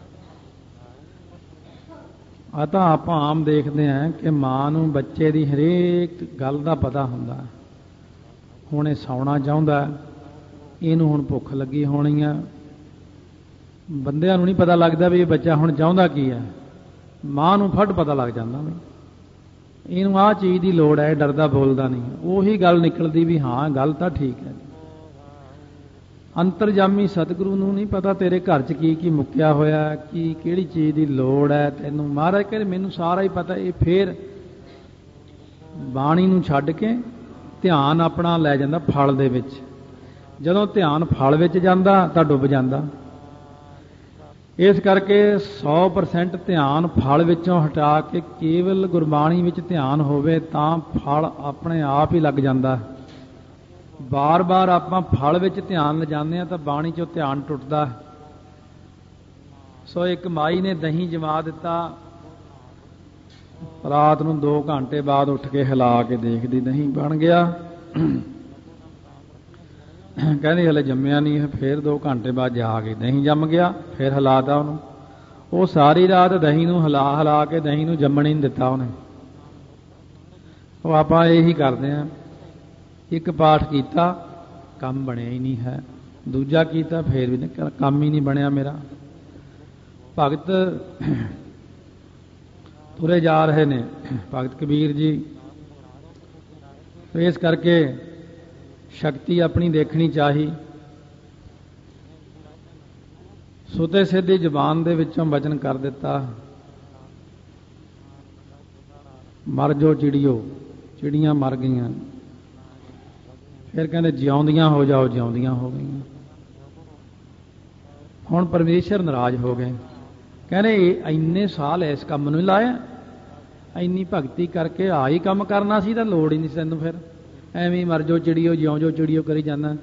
ਆ ਤਾਂ ਆਪਾਂ ਆਮ ਦੇਖਦੇ ਹਾਂ ਕਿ ਮਾਂ ਨੂੰ ਬੱਚੇ ਦੀ ਹਰੇਕ ਗੱਲ ਦਾ ਪਤਾ ਹੁੰਦਾ। ਹੁਣ ਇਹ ਸੌਣਾ ਚਾਹੁੰਦਾ, ਇਹਨੂੰ ਹੁਣ ਭੁੱਖ ਲੱਗੀ ਹੋਣੀ ਆ। ਬੰਦਿਆਂ ਨੂੰ ਨਹੀਂ ਪਤਾ ਲੱਗਦਾ ਵੀ ਇਹ ਬੱਚਾ ਹੁਣ ਚਾਹੁੰਦਾ ਕੀ ਹੈ। ਮਾਂ ਨੂੰ ਫਟ ਪਤਾ ਲੱਗ ਜਾਂਦਾ ਵੀ ਇਹਨੂੰ ਆਹ ਚੀਜ਼ ਦੀ ਲੋੜ ਹੈ, ਡਰਦਾ ਬੋਲਦਾ ਨਹੀਂ। ਉਹੀ ਗੱਲ ਨਿਕਲਦੀ ਵੀ ਹਾਂ ਗੱਲ ਤਾਂ ਠੀਕ ਹੈ। ਅੰਤਰਜਾਮੀ ਸਤਿਗੁਰੂ ਨੂੰ ਨਹੀਂ ਪਤਾ ਤੇਰੇ ਘਰ 'ਚ ਕੀ ਕੀ ਮੁੱਕਿਆ ਹੋਇਆ, ਕੀ ਕਿਹੜੀ ਚੀਜ਼ ਦੀ ਲੋੜ ਹੈ ਤੈਨੂੰ। ਮਹਾਰਾਜ ਕਹਿੰਦੇ ਮੈਨੂੰ ਸਾਰਾ ਹੀ ਪਤਾ। ਇਹ ਫੇਰ ਬਾਣੀ ਨੂੰ ਛੱਡ ਕੇ ਧਿਆਨ ਆਪਣਾ ਲੈ ਜਾਂਦਾ ਫਲ ਦੇ ਵਿੱਚ। ਜਦੋਂ ਧਿਆਨ ਫਲ ਵਿੱਚ ਜਾਂਦਾ ਤਾਂ ਡੁੱਬ ਜਾਂਦਾ। ਇਸ ਕਰਕੇ 100% ਧਿਆਨ ਫਲ ਵਿੱਚੋਂ ਹਟਾ ਕੇ ਕੇਵਲ ਗੁਰਬਾਣੀ ਵਿੱਚ ਧਿਆਨ ਹੋਵੇ ਤਾਂ ਫਲ ਆਪਣੇ ਆਪ ਹੀ ਲੱਗ ਜਾਂਦਾ। ਬਾਰ-ਬਾਰ ਆਪਾਂ ਫਲ ਵਿੱਚ ਧਿਆਨ ਲਿਜਾਂਦੇ ਹਾਂ ਤਾਂ ਬਾਣੀ 'ਚੋਂ ਧਿਆਨ ਟੁੱਟਦਾ। ਸੋ ਇੱਕ ਮਾਈ ਨੇ ਦਹੀਂ ਜਮਾ ਦਿੱਤਾ, ਰਾਤ ਨੂੰ 2 ਘੰਟੇ ਬਾਅਦ ਉੱਠ ਕੇ ਹਿਲਾ ਕੇ ਦੇਖਦੀ ਦਹੀਂ ਬਣ ਗਿਆ। ਕਹਿੰਦੀ ਹਲੇ ਜੰਮਿਆ ਨਹੀਂ ਹੈ। ਫਿਰ 2 ਘੰਟੇ ਬਾਅਦ ਜਾ ਕੇ ਦਹੀਂ ਜੰਮ ਗਿਆ। ਫਿਰ ਹਿਲਾਤਾ ਉਹਨੂੰ। ਉਹ ਸਾਰੀ ਰਾਤ ਦਹੀਂ ਨੂੰ ਹਿਲਾ ਕੇ ਦਹੀਂ ਨੂੰ ਜੰਮਣ ਹੀ ਨਹੀਂ ਦਿੱਤਾ ਉਹਨੇ। ਉਹ ਆਪਾਂ ਇਹੀ ਕਰਦੇ ਹਾਂ, ਇੱਕ ਪਾਠ ਕੀਤਾ ਕੰਮ ਬਣਿਆ ਹੀ ਨਹੀਂ ਹੈ, ਦੂਜਾ ਕੀਤਾ ਫਿਰ ਵੀ ਕੰਮ ਹੀ ਨਹੀਂ ਬਣਿਆ ਮੇਰਾ। ਭਗਤ ਤੁਰੇ ਜਾ ਰਹੇ ਨੇ ਭਗਤ ਕਬੀਰ ਜੀ। ਇਸ ਕਰਕੇ ਸ਼ਕਤੀ ਆਪਣੀ ਦੇਖਣੀ ਚਾਹੀ। ਸੁਤੇ ਸਿੱਧੀ ਜ਼ੁਬਾਨ ਦੇ ਵਿੱਚੋਂ ਬਚਨ ਕਰ ਦਿੱਤਾ, ਮਰ ਜੋ ਚਿੜੀਓ, ਚਿੜੀਆਂ ਮਰ ਗਈਆਂ। ਫਿਰ ਕਹਿੰਦੇ ਜਿਉਂਦੀਆਂ ਹੋ ਜਾਓ, ਜਿਉਂਦੀਆਂ ਹੋ ਗਈਆਂ। ਹੁਣ ਪਰਮੇਸ਼ਰ ਨਾਰਾਜ਼ ਹੋ ਗਏ। ਕਹਿੰਦੇ ਇੰਨੇ ਸਾਲ ਇਸ ਕੰਮ ਨੂੰ ਲਾਇਆ, ਇੰਨੀ ਭਗਤੀ ਕਰਕੇ ਆਹੀ ਕੰਮ ਕਰਨਾ ਸੀ ਤਾਂ ਲੋੜ ਹੀ ਨਹੀਂ ਤੈਨੂੰ। ਫਿਰ ਐਵੇਂ ਮਰ ਜੋ ਚਿੜੀਓ, ਜਿਉਂ ਜੋ ਚਿੜੀਓ ਕਰੀ ਜਾਂਦਾ।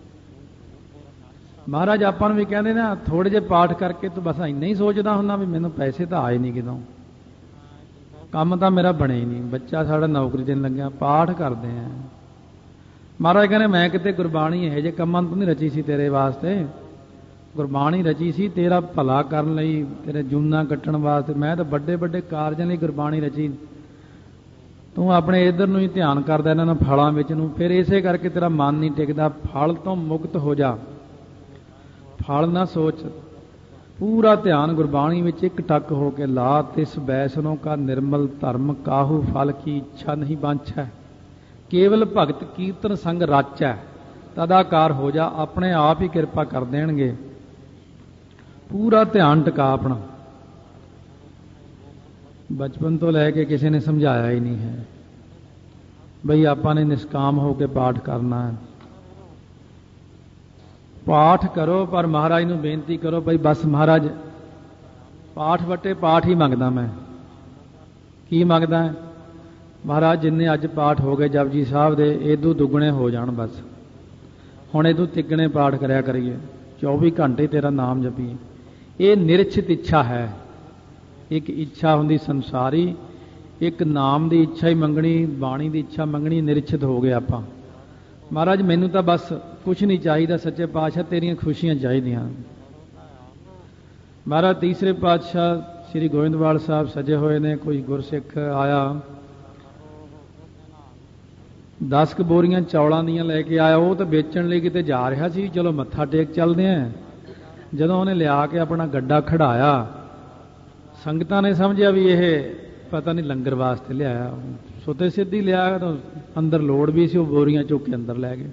ਮਹਾਰਾਜ ਆਪਾਂ ਨੂੰ ਵੀ ਕਹਿੰਦੇ ਨਾ, ਥੋੜੇ ਜਿਹੇ ਪਾਠ ਕਰਕੇ ਤੂੰ ਬਸ ਇੰਨਾ ਹੀ ਸੋਚਦਾ ਹੁੰਦਾ ਵੀ ਮੈਨੂੰ ਪੈਸੇ ਤਾਂ ਆਏ ਨਹੀਂ ਕਿਤੋਂ, ਕੰਮ ਤਾਂ ਮੇਰਾ ਬਣੇ ਹੀ ਨਹੀਂ, ਬੱਚਾ ਸਾਡਾ ਨੌਕਰੀ ਤੇ ਨਹੀਂ ਲੱਗਿਆ, ਪਾਠ ਕਰਦੇ ਆ। ਮਹਾਰਾਜ ਕਹਿੰਦੇ ਮੈਂ ਕਿਤੇ ਗੁਰਬਾਣੀ ਇਹੋ ਜਿਹੇ ਕੰਮਾਂ ਤੋਂ ਨਹੀਂ ਰਚੀ ਸੀ ਤੇਰੇ ਵਾਸਤੇ। ਗੁਰਬਾਣੀ ਰਚੀ ਸੀ ਤੇਰਾ ਭਲਾ ਕਰਨ ਲਈ, ਤੇਰੇ ਜੂਨਾਂ ਕੱਟਣ ਵਾਸਤੇ। ਮੈਂ ਤਾਂ ਵੱਡੇ ਵੱਡੇ ਕਾਰਜਾਂ ਲਈ ਗੁਰਬਾਣੀ ਰਚੀ। ਤੂੰ ਆਪਣੇ ਇੱਧਰ ਨੂੰ ਹੀ ਧਿਆਨ ਕਰਦਾ, ਇਹਨਾਂ ਨੂੰ ਫਲਾਂ ਵਿੱਚ ਨੂੰ। ਫਿਰ ਇਸੇ ਕਰਕੇ ਤੇਰਾ ਮਨ ਨਹੀਂ ਟਿਕਦਾ। ਫਲ ਤੋਂ ਮੁਕਤ ਹੋ ਜਾ, ਫਲ ਨਾ ਸੋਚ। ਪੂਰਾ ਧਿਆਨ ਗੁਰਬਾਣੀ ਵਿੱਚ ਇੱਕ ਟੱਕ ਹੋ ਕੇ ਲਾ। ਤਿਸ ਬੈਸਨੋਂ ਕਾ ਨਿਰਮਲ ਧਰਮ, ਕਾਹੂ ਫਲ ਕੀ ਇੱਛਾ ਨਹੀਂ ਬਾਂਛੈ। ਕੇਵਲ ਭਗਤ ਕੀਰਤਨ ਸੰਗ ਰਾਚੈ, ਤਦਾਕਾਰ ਹੋ ਜਾ। ਆਪਣੇ ਆਪ ਹੀ ਕਿਰਪਾ ਕਰ ਦੇਣਗੇ। ਪੂਰਾ ਧਿਆਨ ਟਿਕਾ ਆਪਣਾ। ਬਚਪਨ ਤੋਂ ਲੈ ਕੇ ਕਿਸੇ ਨੇ ਸਮਝਾਇਆ ਹੀ ਨਹੀਂ ਹੈ ਬਈ ਆਪਾਂ ਨੇ ਨਿਸ਼ਕਾਮ ਹੋ ਕੇ ਪਾਠ ਕਰਨਾ ਹੈ। ਪਾਠ ਕਰੋ, ਪਰ ਮਹਾਰਾਜ ਨੂੰ ਬੇਨਤੀ ਕਰੋ ਬਈ ਬਸ ਮਹਾਰਾਜ ਪਾਠ ਵਟੇ ਪਾਠ ਹੀ ਮੰਗਦਾ। ਮੈਂ ਕੀ ਮੰਗਦਾ? ਮਹਾਰਾਜ ਜਿੰਨੇ ਅੱਜ ਪਾਠ ਹੋ ਗਏ ਜਪਜੀ ਸਾਹਿਬ ਦੇ, ਇਹਦੂ ਦੁੱਗਣੇ ਹੋ ਜਾਣ ਬਸ। ਹੁਣ ਇਹਦੂ ਤਿੱਗਣੇ ਪਾਠ ਕਰਿਆ ਕਰੀਏ, 24 ਘੰਟੇ ਤੇਰਾ ਨਾਮ ਜਪੀਏ। ਇਹ ਨਿਰਛਿਤ ਇੱਛਾ ਹੈ। ਇੱਕ ਇੱਛਾ ਹੁੰਦੀ ਸੰਸਾਰੀ, ਇੱਕ ਨਾਮ ਦੀ ਇੱਛਾ ਹੀ ਮੰਗਣੀ, ਬਾਣੀ ਦੀ ਇੱਛਾ ਮੰਗਣੀ। ਨਿਰਛਿਤ ਹੋ ਗਏ ਆਪਾਂ। ਮਹਾਰਾਜ ਮੈਨੂੰ ਤਾਂ ਬਸ ਕੁਛ ਨਹੀਂ ਚਾਹੀਦਾ, ਸੱਚੇ ਪਾਤਸ਼ਾਹ ਤੇਰੀਆਂ ਖੁਸ਼ੀਆਂ ਚਾਹੀਦੀਆਂ। ਮਹਾਰਾਜ ਤੀਸਰੇ ਪਾਤਸ਼ਾਹ ਸ੍ਰੀ ਗੋਇੰਦਵਾਲ ਸਾਹਿਬ ਸਜੇ ਹੋਏ ਨੇ। ਕੋਈ ਗੁਰਸਿੱਖ ਆਇਆ, 10 ਬੋਰੀਆਂ ਚੌਲਾਂ ਦੀਆਂ ਲੈ ਕੇ ਆਇਆ। ਉਹ ਤਾਂ ਵੇਚਣ ਲਈ ਕਿਤੇ ਜਾ ਰਿਹਾ ਸੀ, ਚਲੋ ਮੱਥਾ ਟੇਕ ਚੱਲਦੇ ਆ। ਜਦੋਂ ਉਹਨੇ ਲਿਆ ਕੇ ਆਪਣਾ ਗੱਡਾ ਖੜਾਇਆ, ਸੰਗਤਾਂ ਨੇ ਸਮਝਿਆ ਵੀ ਇਹ ਪਤਾ ਨਹੀਂ ਲੰਗਰ ਵਾਸਤੇ ਲਿਆਇਆ। ਸੁਤੇ ਸਿੱਧੀ ਲਿਆ ਤਾਂ ਅੰਦਰ ਲੋੜ ਵੀ ਸੀ, ਉਹ ਬੋਰੀਆਂ ਚੁੱਕ ਕੇ ਅੰਦਰ ਲੈ ਗਏ।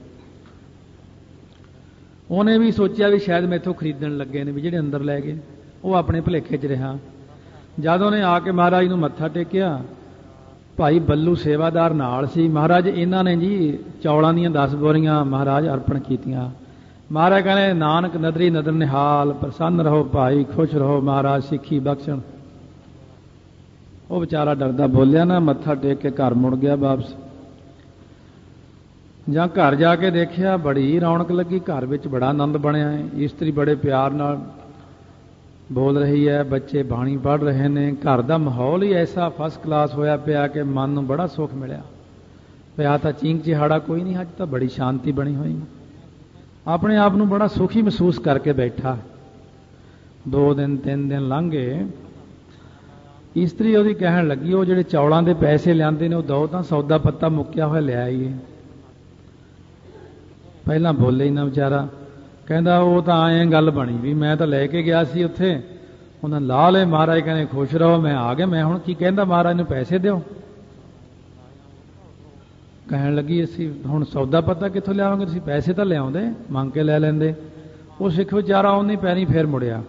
ਉਹਨੇ ਵੀ ਸੋਚਿਆ ਵੀ ਸ਼ਾਇਦ ਮੈਥੋਂ ਖਰੀਦਣ ਲੱਗੇ ਨੇ, ਵੀ ਜਿਹੜੇ ਅੰਦਰ ਲੈ ਗਏ। ਉਹ ਆਪਣੇ ਭੁਲੇਖੇ 'ਚ ਰਿਹਾ। ਜਦ ਉਹਨੇ ਆ ਕੇ ਮਹਾਰਾਜ ਨੂੰ ਮੱਥਾ ਟੇਕਿਆ, ਭਾਈ ਬੱਲੂ ਸੇਵਾਦਾਰ ਨਾਲ ਸੀ। ਮਹਾਰਾਜ ਇਹਨਾਂ ਨੇ ਜੀ ਚੌਲਾਂ ਦੀਆਂ 10 ਬੋਰੀਆਂ ਮਹਾਰਾਜ ਅਰਪਣ ਕੀਤੀਆਂ। ਮਹਾਰਾਜ ਕਹਿੰਦੇ ਨਾਨਕ ਨਦਰੀ ਨਦਰ ਨਿਹਾਲ, ਪ੍ਰਸੰਨ ਰਹੋ ਭਾਈ, ਖੁਸ਼ ਰਹੋ ਮਹਾਰਾਜ ਸਿੱਖੀ ਬਖਸ਼ਣ। ਉਹ ਵਿਚਾਰਾ ਡਰਦਾ ਬੋਲਿਆ ਨਾ, ਮੱਥਾ ਟੇਕ ਕੇ ਘਰ ਮੁੜ ਗਿਆ ਵਾਪਸ। ਜਾਂ ਘਰ ਜਾ ਕੇ ਦੇਖਿਆ ਬੜੀ ਰੌਣਕ ਲੱਗੀ, ਘਰ ਵਿੱਚ ਬੜਾ ਆਨੰਦ ਬਣਿਆ ਹੈ। ਇਸਤਰੀ ਬੜੇ ਪਿਆਰ ਨਾਲ ਬੋਲ ਰਹੀ ਹੈ, ਬੱਚੇ ਬਾਣੀ ਪੜ੍ਹ ਰਹੇ ਨੇ। ਘਰ ਦਾ ਮਾਹੌਲ ਹੀ ਐਸਾ ਫਸਟ ਕਲਾਸ ਹੋਇਆ ਪਿਆ ਕਿ ਮਨ ਨੂੰ ਬੜਾ ਸੁੱਖ ਮਿਲਿਆ ਪਿਆ। ਤਾਂ ਚੀਂਕ ਚਿਹਾੜਾ ਕੋਈ ਨਹੀਂ, ਅੱਜ ਤਾਂ ਬੜੀ ਸ਼ਾਂਤੀ ਬਣੀ ਹੋਈ। ਆਪਣੇ ਆਪ ਨੂੰ ਬੜਾ ਸੁਖੀ ਮਹਿਸੂਸ ਕਰਕੇ ਬੈਠਾ। 2 ਦਿਨ 3 ਦਿਨ ਲੰਘ ਗਏ। ਇਸਤਰੀ ਉਹਦੀ ਕਹਿਣ ਲੱਗੀ, ਉਹ ਜਿਹੜੇ ਚੌਲਾਂ ਦੇ ਪੈਸੇ ਲਿਆਂਦੇ ਨੇ ਉਹ ਦੋ ਤਾਂ ਸੌਦਾ ਪੱਤਾ ਮੁੱਕਿਆ ਹੋਇਆ ਲਿਆ ਆਈਏ। ਪਹਿਲਾਂ ਬੋਲੇ ਹੀ ਨਾ ਵਿਚਾਰਾ, ਕਹਿੰਦਾ ਉਹ ਤਾਂ ਐਂ ਗੱਲ ਬਣੀ ਵੀ ਮੈਂ ਤਾਂ ਲੈ ਕੇ ਗਿਆ ਸੀ ਉੱਥੇ, ਉਹਨਾਂ ਲਾ ਲਏ। ਮਹਾਰਾਜ ਕਹਿੰਦੇ ਖੁਸ਼ ਰਹੋ, ਮੈਂ ਆ ਗਿਆ, ਮੈਂ ਹੁਣ ਕੀ ਕਹਿੰਦਾ ਮਹਾਰਾਜ ਨੂੰ ਪੈਸੇ ਦਿਓ। ਕਹਿਣ ਲੱਗੀ ਅਸੀਂ ਹੁਣ ਸੌਦਾ ਪੱਤਾ ਕਿੱਥੋਂ ਲਿਆਵਾਂਗੇ, ਤੁਸੀਂ ਪੈਸੇ ਤਾਂ ਲਿਆਉਂਦੇ, ਮੰਗ ਕੇ ਲੈ ਲੈਂਦੇ। ਉਹ ਸਿੱਖ ਵਿਚਾਰਾ ਉਹਨੇ ਪੈਰੀ ਫੇਰ ਮੁੜਿਆ।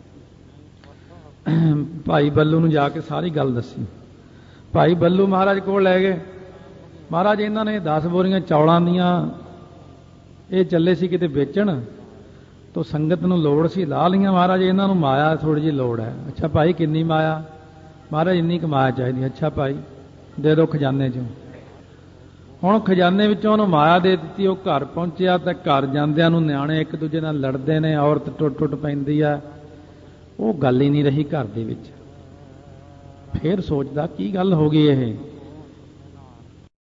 ਭਾਈ ਬੱਲੂ ਨੂੰ ਜਾ ਕੇ ਸਾਰੀ ਗੱਲ ਦੱਸੀ। ਭਾਈ ਬੱਲੂ ਮਹਾਰਾਜ ਕੋਲ ਲੈ ਗਏ। ਮਹਾਰਾਜ ਇਹਨਾਂ ਨੇ 10 ਬੋਰੀਆਂ ਚੌਲਾਂ ਦੀਆਂ ਇਹ ਚੱਲੇ ਸੀ ਕਿਤੇ ਵੇਚਣ, ਤੋ ਸੰਗਤ ਨੂੰ ਲੋੜ ਸੀ, ਲਾ ਲਈਆਂ। ਮਹਾਰਾਜ ਇਹਨਾਂ ਨੂੰ ਮਾਇਆ ਥੋੜੀ ਜਿਹੀ ਲੋੜ ਹੈ। ਅੱਛਾ ਭਾਈ ਕਿੰਨੀ ਮਾਇਆ? ਮਹਾਰਾਜ ਇੰਨੀ ਕਮਾਇਆ ਚਾਹੀਦੀ। ਅੱਛਾ ਭਾਈ ਦੇ ਦਿਓ ਖਜ਼ਾਨੇ 'ਚੋਂ। ਹੁਣ ਖਜ਼ਾਨੇ ਵਿੱਚੋਂ ਉਹਨੂੰ ਮਾਇਆ ਦੇ ਦਿੱਤੀ। ਉਹ ਘਰ ਪਹੁੰਚਿਆ ਤਾਂ ਘਰ ਜਾਂਦਿਆਂ ਨੂੰ ਨਿਆਣੇ ਇੱਕ ਦੂਜੇ ਨਾਲ ਲੜਦੇ ਨੇ, ਔਰਤ ਟੁੱਟ ਪੈਂਦੀ ਆ। ਉਹ ਗੱਲ ਹੀ ਨਹੀਂ ਰਹੀ ਘਰ ਦੇ ਵਿੱਚ। ਫੇਰ ਸੋਚਦਾ ਕੀ ਗੱਲ ਹੋ ਗਈ ਇਹ।